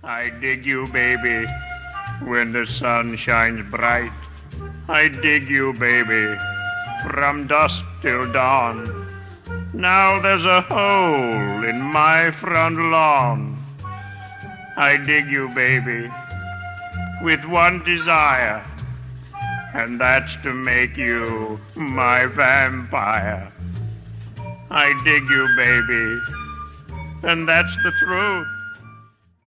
I dig you, baby, when the sun shines bright. I dig you, baby, from dusk till dawn. Now there's a hole in my front lawn. I dig you, baby, with one desire, and that's to make you my vampire. I dig you, baby, and that's the truth.